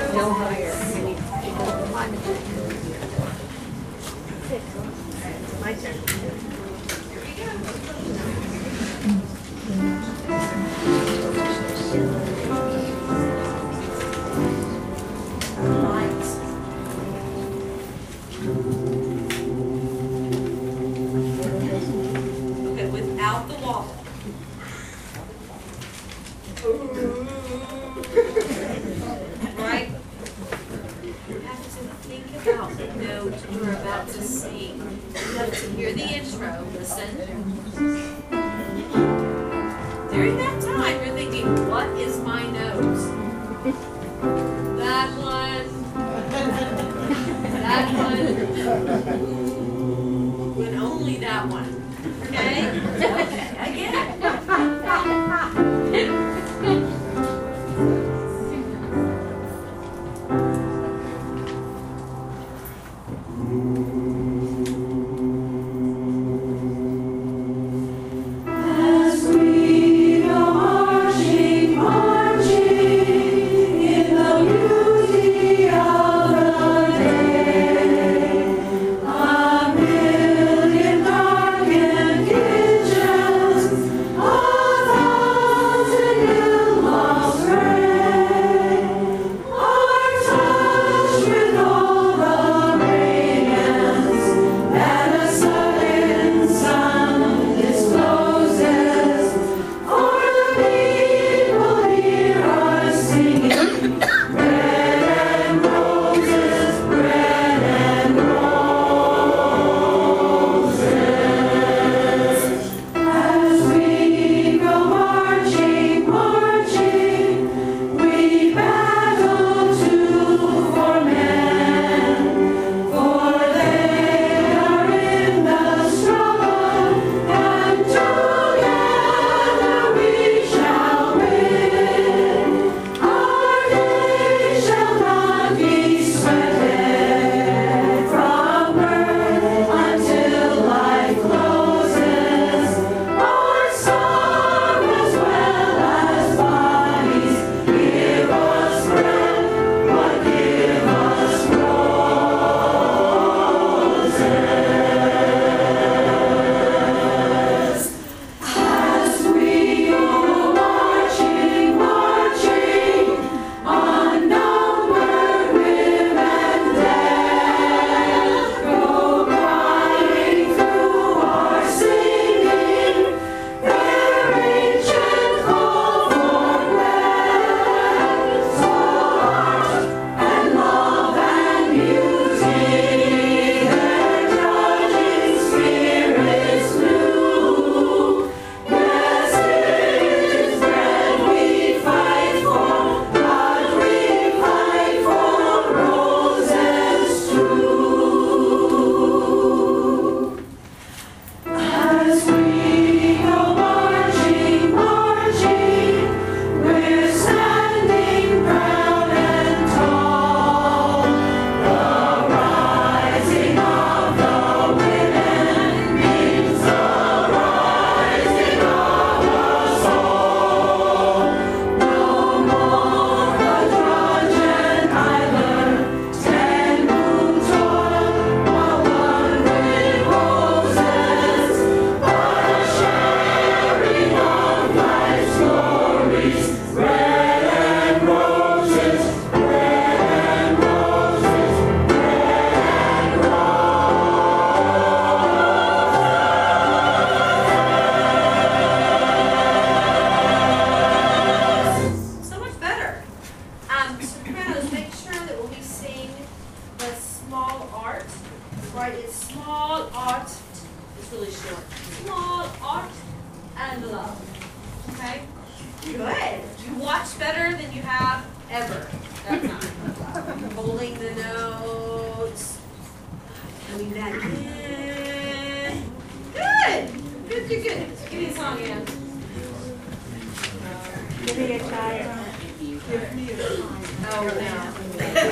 No higher. My turn. Okay, without the wobble. Right? You have to think about the note you're about to sing. You have to hear the intro, listen. During that time, you're thinking, what is my note? That one. That one. And only that one. Okay? Okay, again. Give me a child. Give me a child. Oh, no.